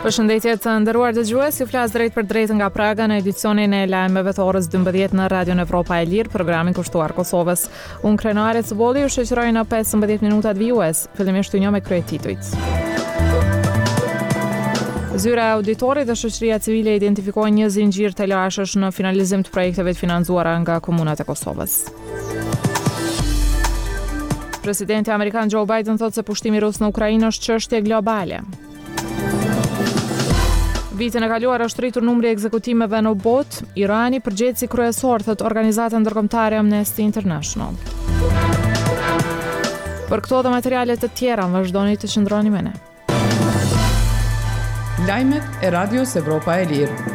Përshëndetje të nderuar dëgjues, ju flas drejt për drejt nga Praga në edicionin e lajmeve të orës 12 në Radion Evropa e Lirë, programin kushtuar Kosovës. Unë Krenare Ciboli ju shoqëroj në 15 minutat vijues. Fillimisht një me kryetitujt. Zyra e auditorit dhe shoqëria civile identifikojnë një zinxhir të lashësh në finalizim të projekteve të financuara nga komunat e Kosovës. Presidenti amerikan Joe Biden thotë se pushtimi rus në Ukrainë është çështje globale. Vitin e kaluar është rritur numri i ekzekutimeve në botë. Irani përgjithësi kryesor, thot organizata ndërkombëtare Amnesty International. Për këto dhe materialet të tjera, vazhdoni të qëndroni me ne. Lajmet e Radios Evropa e Lirë.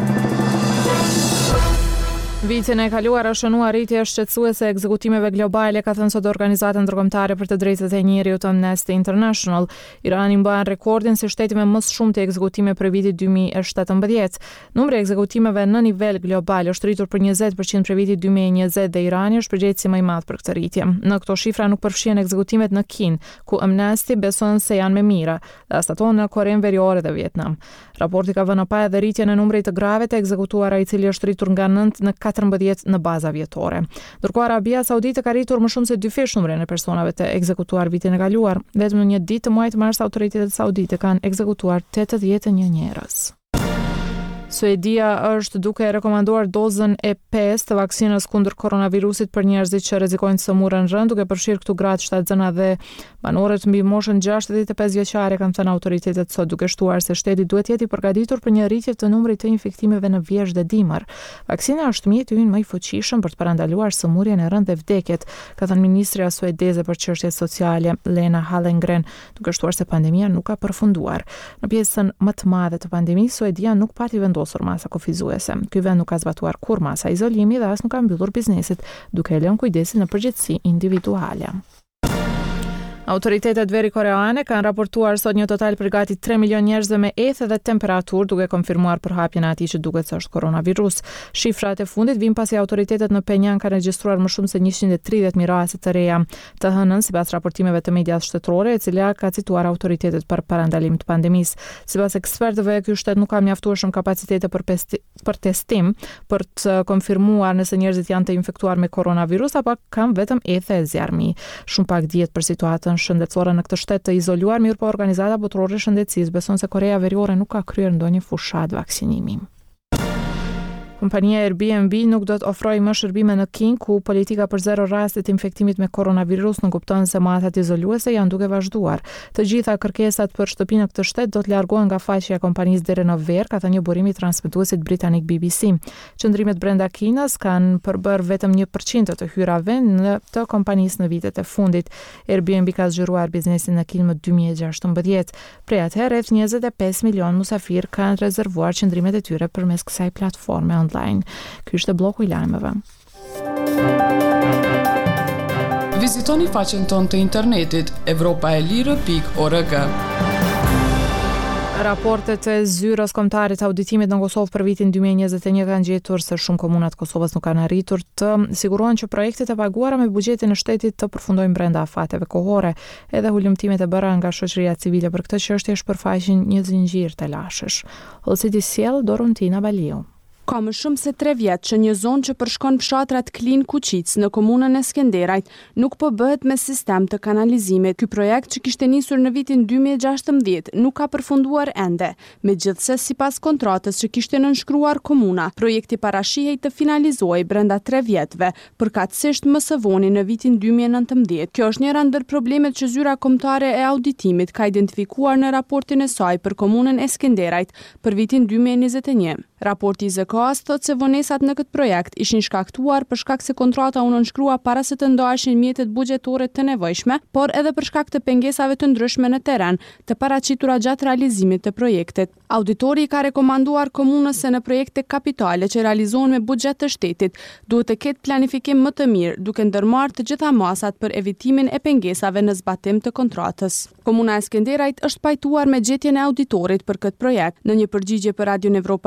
Vitin e kaluar është shënuar rritje shqetësuese e ekzekutimeve globale, ka thënë sot organizata ndërkombëtare për të drejtat e njerëzit Amnesty International. Irani mban rekordin si shteti me më shumë të ekzekutime për vitin 2017. Numri i ekzekutimeve në nivel global është rritur për 20% për vitin 2020 dhe Irani është përgjegjësi më i madh për këtë rritje. Në këto shifra nuk përfshihen ekzekutimet në Kinë, ku Amnesty beson se janë më mira, dhe as ato në Korenë Veriore dhe Vietnam. Raporti ka vënë pa edhe rritjen e numrit të grave të ekzekutuara, i cili është rritur nga 9 në 14 në baza vjetore. Ndërkohë Arabia Saudite ka rritur më shumë se 2 fish numrin e personave të ekzekutuar vitin e kaluar. Vetëm në një ditë të muajit mars autoritetet saudite kanë ekzekutuar 81 njerëz. Suedia është duke rekomanduar dozën e 5 të vaksinës kundër koronavirusit për njerëzit që rrezikojnë të smurën rënd, duke përfshirë këtu gratë, shtatzëna dhe banorët mbi moshën 65 vjeçare, kanë thënë autoritetet sot, duke shtuar se shteti duhet jetë i përgatitur për një rritje të numrit të infektimeve në vjeshtë dhe dimër. Vaksina është mjeti ynë më i fuqishëm për të parandaluar smurjen e rënd dhe vdekjet, ka thënë ministrja suedeze për çështjet sociale Lena Hallengren, duke shtuar se pandemia nuk ka përfunduar. Në pjesën më të madhe të pandemisë, Suedia nuk pati vendosur masa kufizuese. Ky vend nuk ka zbatuar kur masa izolimi dhe as nuk ka mbyllur biznesit, duke lënë kujdesin në përgjithësi individuale. Autoritetet verikoreane kanë raportuar sot një total për gati 3 milion njerëzve me ethë dhe temperaturë, duke konfirmuar përhapjen e atij që duket se është koronavirus. Shifrat e fundit vijnë pasi autoritetet në Penjang kanë regjistruar më shumë se 130.000 raste të reja të hënën, sipas raportimeve të medias shtetërore, e cila ka cituar autoritetet për parandalim të pandemisë. Sipas ekspertëve, ky shtet nuk ka mjaftueshëm kapacitete për testim për të konfirmuar nëse njerëzit janë të infektuar me koronavirus apo kanë vetëm ethë e zjarmi. Shumë pak dihet për situatën shëndetësore në këtë shtet të izoluar, mirë po organizata botërore e shëndetësisë beson se Korea Veriore nuk ka kryer ndonjë fushat vaksinimi. Kompania Airbnb nuk do të ofrojë më shërbime në Kinë, ku politika për 0 raste të infektimit me koronavirus nuk kupton se masat izoluese janë duke vazhduar. Të gjitha kërkesat për shtëpi në këtë shtet do të largohen nga faqja e kompanisë deri në verë, ka thënë një burim i transmetuesit britanik BBC. Qëndrimet brenda Kinës kanë përbërë vetëm 1% të hyrave në të kompanisë në vitet e fundit. Airbnb ka zgjeruar biznesin në Kinë më 2016. Prej atëherë rreth 25 milion musafir kanë rezervuar qëndrimet e tyre përmes kësaj platforme online. Ky është bloku i lajmeve. Vizitoni faqen tonë të internetit evropaelire.org. Raportet e zyrës kombëtare të auditimit në Kosovë për vitin 2021 kanë gjetur se shumë komunat Kosovës nuk kanë arritur të sigurohen që projektet e paguara me buxhetin e shtetit të përfundojnë brenda afateve kohore. Edhe hulumtimet e bëra nga shoqëria civile për këtë çështje shpërfaqin një zinxhir të lashësh. Hollësi sjell Dorontina Baliu. Ka më shumë se 3 vjet që një zonë që përshkon fshatrat Klin Kuqic në komunën e Skenderajt nuk po bëhet me sistem të kanalizimit. Ky projekt që kishte nisur në vitin 2016 nuk ka përfunduar ende, megjithse sipas kontratës që kishte nënshkruar komuna, projekti parashihej të finalizohej brenda 3 vjetëve, përkatësisht më së voni në vitin 2019. Kjo është njëra ndër problemet që zyra kombëtare e auditimit ka identifikuar në raportin e saj për komunën e Skenderajt për vitin 2021. Raporti i ZKA-s thotë se vonesat në këtë projekt ishin shkaktuar për shkak se kontrata u nënshkrua para se të ndoheshin mjetet buxhetore të nevojshme, por edhe për shkak të pengesave të ndryshme në teren, të paraqitura gjatë realizimit të projektit. Auditori ka rekomanduar komunës se në projekte kapitale që realizohen me buxhet të shtetit, duhet të ketë planifikim më të mirë, duke ndërmarrë të gjitha masat për evitimin e pengesave në zbatim të kontratës. Komuna e Skenderajt është pajtuar me gjetjen e auditorit për këtë projekt. Në një përgjigje për Radion Evropa e Lirë,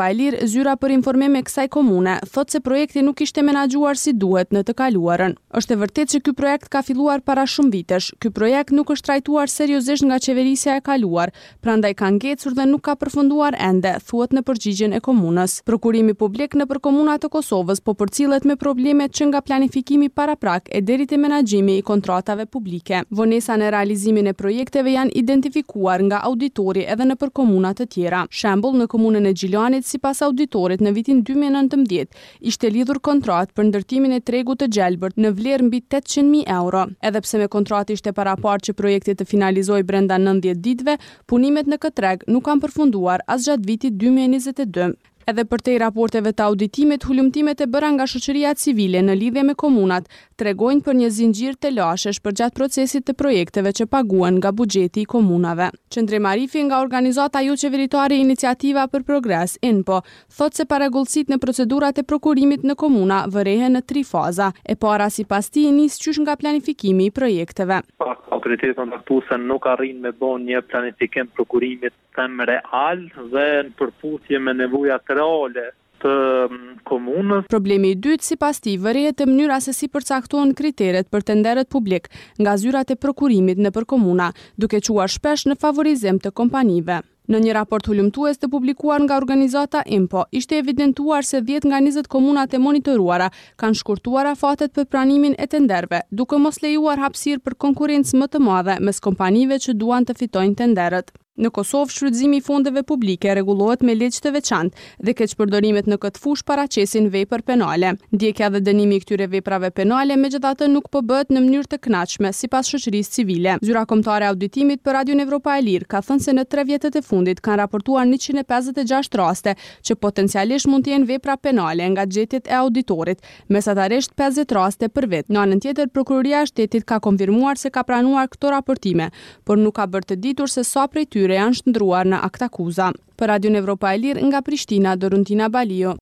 zyra për informim e kësaj komune thotë se projekti nuk ishte menaxhuar si duhet në të kaluarën. Është e vërtetë që ky projekt ka filluar para shumë vitesh. Ky projekt nuk është trajtuar seriozisht nga qeverisja e kaluar, prandaj ka ngecur dhe nuk ka përfunduar ende, thuhet në përgjigjen e komunës. Prokurimi publik nëpër komunat të Kosovës po përcillet me problemet që nga planifikimi paraprak e deri te menaxhimi i kontratave publike. Vonesa në realizimin e projekteve janë identifikuar nga auditori edhe nëpër komuna të tjera. Shembull, në komunën e Gjilanit, sipas auditorit, në vitin 2019 ishte lidhur kontratë për ndërtimin e tregut të Gjelbërt në vlerë mbi 800.000 euro. Edhe pse me kontratë ishte paraparë që projekti të finalizojë brenda 90 ditëve, punimet në këtë treg nuk kanë përfunduar as gjatë vitit 2022. Edhe përtej raporteve të auditimit, hulumtimet e bëra nga shoqëria civile në lidhje me komunat tregojnë për një zinxhir të lashesh përgjatë procesit të projekteve që paguhen nga buxheti i komunave. Qendrim Arifi nga organizata jo qeveritare Iniciativa për Progres, INPO, thotë se parregullësitë në procedurat e prokurimit në komuna vërehen në 3 faza. E para sipas tij nis qysh nga planifikimi i projekteve. Autoritetet ndërtuese nuk arrin me bën një planifikim prokurimit real dhe në përputhje me nevojat reale të komunës. Problemi i dytë sipas tij vërehet te mënyra se si përcaktohen kriteret për tenderët publik nga zyrat e prokurimit nëpër komuna, duke quar shpesh në favorizim të kompanive. Në një raport hulumtues të publikuar nga organizata INPO, ishte evidentuar se 10 nga 20 komunat e monitoruara kanë shkurtuar afatet për pranimin e tenderëve, duke mos lejuar hapësirë për konkurrencë më të madhe mes kompanive që duan të fitojnë tenderët. Në Kosovë, shfrytëzimi i fondeve publike rregullohet me ligj të veçantë dhe keqpërdorimet në këtë fushë paraqesin vepër penale. Ndjekja dhe dënimi i këtyre veprave penale megjithatë nuk po bëhet në mënyrë të kënaqshme sipas shoqërisë civile. Zyra kombëtare e auditimit për Radion Evropa e Lirë ka thënë se në 3 vjetët e fundit kanë raportuar 156 raste që potencialisht mund të jenë vepra penale nga gjetjet e auditorit, mesatarisht 50 raste për vit. Në anën tjetër, prokuroria e shtetit ka konfirmuar se ka pranuar këto raportime, por nuk ka bërë të ditur se sa prej tyre janë shndruar në akt akuza. Për Radion Evropa e Lirë nga Prishtina, Doruntina Balio.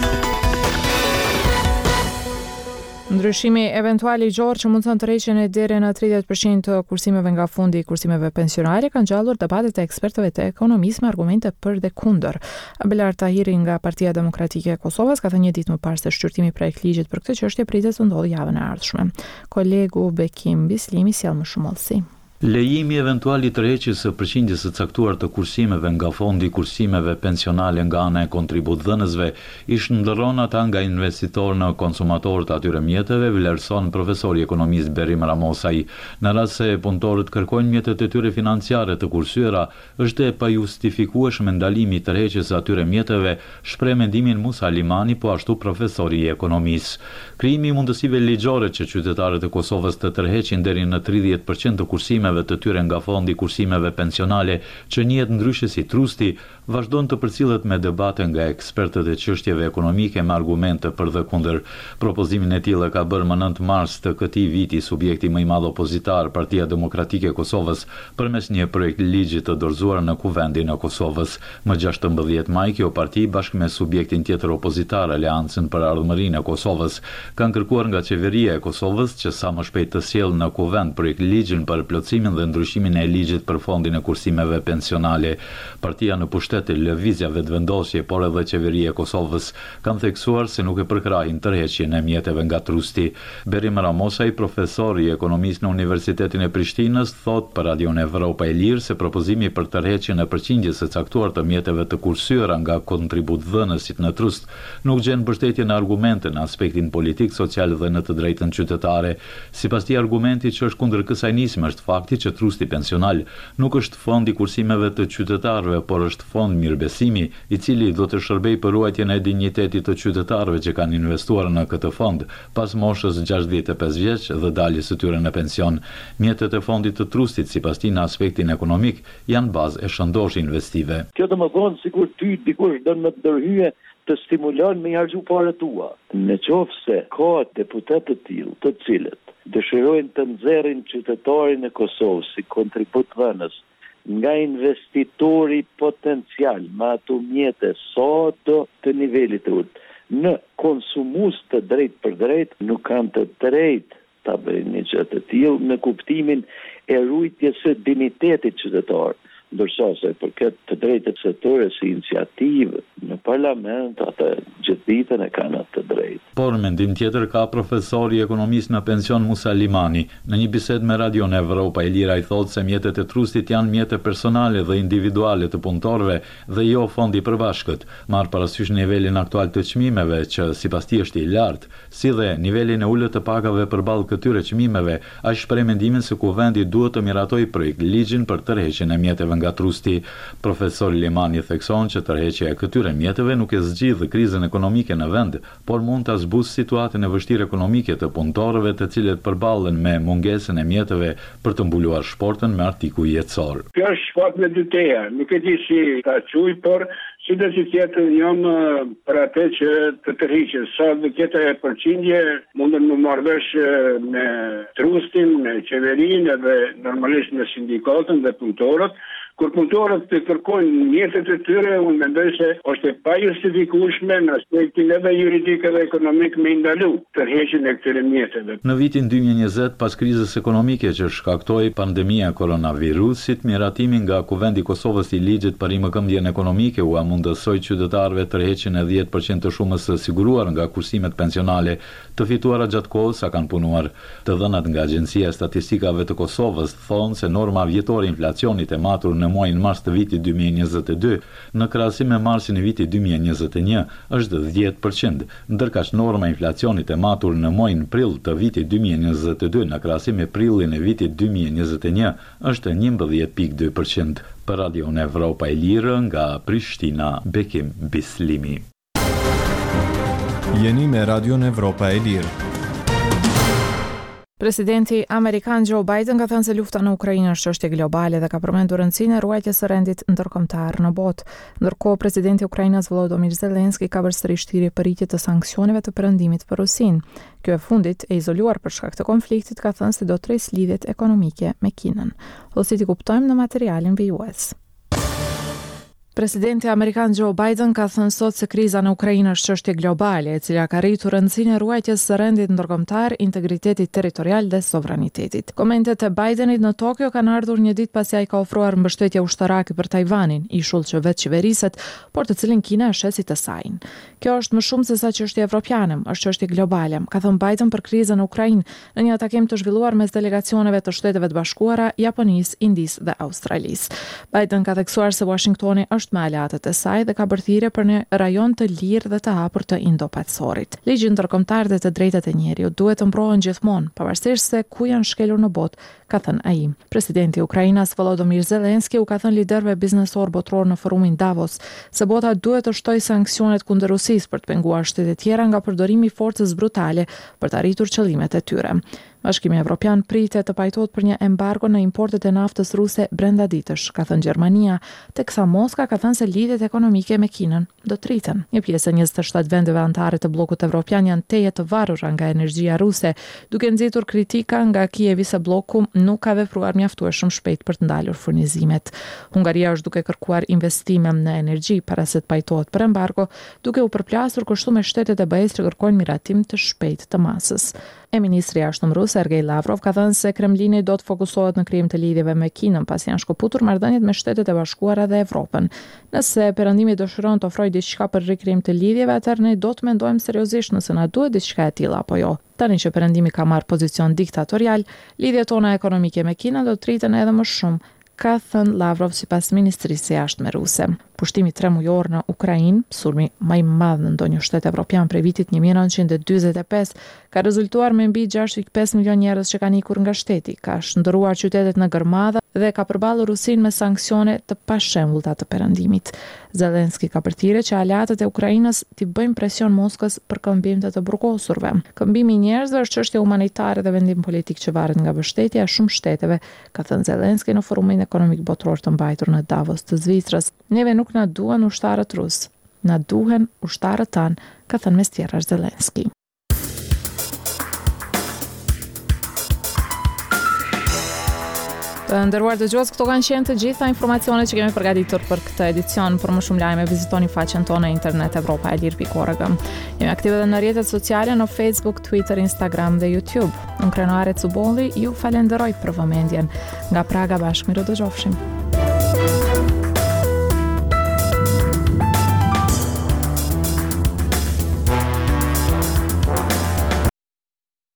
Ndryshimi eventual i gjorë që mund të tërheqjen e deri në 30% të kursimeve nga fondi i kursimeve pensionare kanë gjallur debatet e ekspertëve të ekonomisë me argumente për dhe kundër. Belar Tahiri nga Partia Demokratike e Kosovës ka thënë një ditë më parë se shqyrtimi i projektligjit për këtë çështje pritet të ndodhë javën e ardhshme. Kolegu Bekim Bislimi sjell më shumë hollësi. Lejimi eventual i tërheqjes së përqindjes së caktuar të kursimeve nga fondi i kursimeve pensionale nga ana e kontributdhënësve i shndërron ata nga investitorë në konsumatorët e atyre mjeteve, vlerëson profesori i ekonomisë Berim Ramosaj. Në rast se punëtorët kërkojnë mjetet e tyre financiare të kursyera, është e pajustifikueshme ndalimi i tërheqjes së atyre mjeteve, shpreh mendimin Musa Limani, po ashtu profesori i ekonomisë. Krijimi i mundësive ligjore që qytetarët e Kosovës të tërheqin deri në 30% të kursimeve të tyre nga fondi kursimeve pensionale që njihet ndryshe si trusti, vazhdon të përcillet me debate nga ekspertët e çështjeve ekonomike me argumente për dhe kundër. Propozimin e tillë ka bërë më 9 mars të këtij viti subjekti më i madh opozitar, Partia Demokratike e Kosovës, përmes një projekt ligji të dorëzuar në Kuvendin e Kosovës. Më 16 maj kjo parti bashkë me subjektin tjetër opozitar, Aleancën për Ardhmërinë e Kosovës, kanë kërkuar nga qeveria e Kosovës që sa më shpejt të sjellë në Kuvend projekt ligjin për plotësimin dhe ndryshimin e ligjit për fondin e kursimeve pensionale. Partia në pushtet e lëvizja vetëvendosje, por edhe qeveria e Kosovës kanë theksuar se nuk e përkrahin tërheqjen e mjeteve nga trusti. Berim Ramosaj, profesor i ekonomisë në Universitetin e Prishtinës, thot për Radion Evropa e Lirë se propozimi për tërheqjen e përqindjes së caktuar të mjeteve të kursyera nga kontributdhënësit në trust nuk gjen mbështetje në argumente në aspektin politik, social dhe në të drejtën qytetare. Sipas tij, argumenti që është kundër kësaj nisme është fakti që trusti pensional nuk është fond i kursimeve të qytetarëve, por është fond mirëbesimi, i cili do të shërbejë për ruajtjen e dinjitetit të qytetarëve që kanë investuar në këtë fond pas moshës 65 vjeç dhe daljes së tyre në pension. Mjetet e fondit të trustit, sipas tij, në aspektin ekonomik, janë bazë e shëndoshë investive. Kjo do të thonë sikur ty dikush do të ndërhyje të stimulon me harxhu parët tua. Në qoftë se ka deputet të tillë, të cilët dëshirojnë të nxjerrin qytetarin e Kosovës si kontributdhënës nga investitori potencial me ato mjete sa do të nivelit të ulët në konsumus të drejt për drejt, nuk kanë të drejt ta bëjnë një gjë të tillë në kuptimin e ruajtjes së dinjitetit qytetar. Ndërsa se përket të drejtës setore si iniciativë në parlament, ata gjithë ditën e kanë atë të drejtë. Por mendim tjetër ka profesori ekonomist në pension Musa Limani. Në një bisedë me Radion Evropa e Lira i thotë se mjetet e trustit janë mjete personale dhe individuale të punëtorëve dhe jo fondi i përbashkët. Marr parasysh nivelin aktual të çmimeve që sipas tij është i lartë, si dhe nivelin e ulët të pakave përballë këtyre çmimeve, ai shpreh mendimin se kuvendi duhet të miratojë projekt ligjin për tërheqjen e mjeteve nga trusti. Profesor Limani thekson që tërheqja e këtyre mjeteve nuk e zgjidh krizën ekonomike në vend, por mund ta zbusë situatën e vështirë ekonomike të punëtorëve të cilët përballen me mungesën e mjeteve për të mbuluar shportën me artikuj jetësor. Kjo është shfaq me dy teja, nuk e di si ta quaj, por si do të jetë jam për atë që të tërhiqet. Sa do të jetë përqindje, mundën më marrë vesh me trustin, me qeverinë dhe normalisht me sindikatën dhe punëtorët. Kur punëtorët të kërkojnë mjetet e tyre, unë mendoj se është e pajustifikueshme në aspektin edhe juridik edhe ekonomik me ndalu tërheqjen e këtyre mjeteve. Në vitin 2020, pas krizës ekonomike që shkaktoi pandemia e koronavirusit, miratimi nga Kuvendi i Kosovës i ligjit për rimëkëmbjen ekonomike u mundësoi qytetarëve tërheqjen e 10% të shumës së siguruar nga kursimet pensionale të fituara gjatë kohës sa kanë punuar. Të dhënat nga Agjencia e Statistikave të Kosovës thonë se norma vjetore e inflacionit e matur në muajin mars të vitit 2022 në krahasim me marsin e vitit 2021 është 10%, ndërkaq norma e inflacionit e matur në muajin prill të vitit 2022 në krahasim me prillin e vitit 2021 është 11.2%. Për Radion Evropa e Lirë nga Prishtina, Bekim Bislimi. Jeni me Radion Evropa e Lirë. Presidenti amerikan Joe Biden ka thënë se lufta në Ukrainë është çështje globale dhe ka përmendur rëndësinë e ruajtjes së rendit ndërkombëtar në botë. Ndërkohë, presidenti i Ukrainës Volodymyr Zelensky ka përsërisht thirrje për rritje të sanksioneve të perëndimit për Rusinë. Kjo e fundit, e izoluar për shkak të konfliktit, ka thënë se do të rrisë lidhjet ekonomike me Kinën. Si ti kuptojmë në materialin vijues. Presidenti amerikan Joe Biden ka thënë sot se kriza në Ukrainë është çështje globale, e cila ka rritur rëndësinë e ruajtjes së rendit ndërkombëtar, integritetit territorial dhe sovranitetit. Komentet e Bidenit në Tokyo kanë ardhur një ditë pasi ai ka ofruar mbështetje ushtarake për Tajvanin, ishull që vetë qeveriset, por të cilin Kina e sheh si të saj. Kjo është më shumë se sa çështje evropiane, është çështje globale, ka thënë Biden për krizën në Ukrainë në një takim të zhvilluar mes delegacioneve të Shteteve të Bashkuara, Japonisë, Indisë dhe Australisë. Biden ka theksuar se Washingtoni është me aleatët e saj dhe ka bërë thirrje për një rajon të lirë dhe të hapur të Indo-Pacifikut. Ligji ndërkombëtar dhe të drejtat e njeriut duhet të mbrohen gjithmonë, pavarësisht se ku janë shkelur në botë, ka thënë ai. Presidenti i Ukrainës Volodymyr Zelensky u ka thënë liderëve biznesor botror në forumin Davos se bota duhet të shtojë sanksionet kundër Rusisë për të penguar shtete tjera nga përdorimi i forcës brutale për të arritur qëllimet e tyre. Bashkimi Evropian pritet të pajtohet për një embargo në importet e naftës ruse brenda ditësh, ka thënë Gjermania, teksa Moska ka thënë se lidhjet ekonomike me Kinën do të rriten. Një pjesë e 27 vendeve anëtare të bllokut evropian janë teje të varura nga energjia ruse, duke nxitur kritika nga Kijevi se bloku nuk ka vepruar mjaftueshëm shpejt për të ndalur furnizimet. Hungaria është duke kërkuar investime në energji para se të pajtohet për embargo, duke u përplasur kështu me shtetet e BE-s që kërkojnë miratim të shpejt të masës. Ministri i jashtëm rus Sergej Lavrov ka thënë se Kremlini do të fokusohet në krijim të lidhjeve me Kinën pasi janë shkëputur marrëdhëniet me Shtetet e Bashkuara dhe Evropën. Nëse perëndimi dëshiron të ofrojë diçka për rikrijim të lidhjeve, atëherë ne do të mendojmë seriozisht nëse na duhet diçka e tillë apo jo. Tani që perëndimi ka marrë pozicion diktatorial, lidhjet tona ekonomike me Kinën do të rriten edhe më shumë, ka thënë Lavrov sipas Ministrisë së Jashtme ruse. Pushtimi 3 mujor në Ukrainë, sulmi më i madh në ndonjë shtet evropian prej vitit 1945, ka rezultuar me mbi 6.5 milion njerëz që kanë ikur nga shteti, ka shndërruar qytetet në gërmadha dhe ka përballur Rusinë me sanksione të pashembullta të perëndimit. Zelensky ka përthirrë që aleatët e Ukrainës t'i bëjnë presion Moskës për këmbim të burgosurve. Këmbimi i njerëzve është çështje humanitare dhe vendim politik që varet nga mbështetja e shumë shteteve, ka thënë Zelensky në forumin ekonomik botror të mbajtur në Davos të Zvicrës. Neve nuk na duhen ushtarët rus, na duhen ushtarët tanë, ka thënë mes tjerash Zelensky. Të nderuar dëgjues, këto kanë qenë të gjitha informacionet që kemi përgatitur për këtë edicion. Për më shumë lajme, vizitoni faqen tonë në internet evropaelir.org. Jemi aktive edhe në rrjetet sociale në Facebook, Twitter, Instagram dhe YouTube. Unë Krenoare Cubolli ju falenderoj për vëmendjen. Nga Praga bashkë miru dëgjofshim.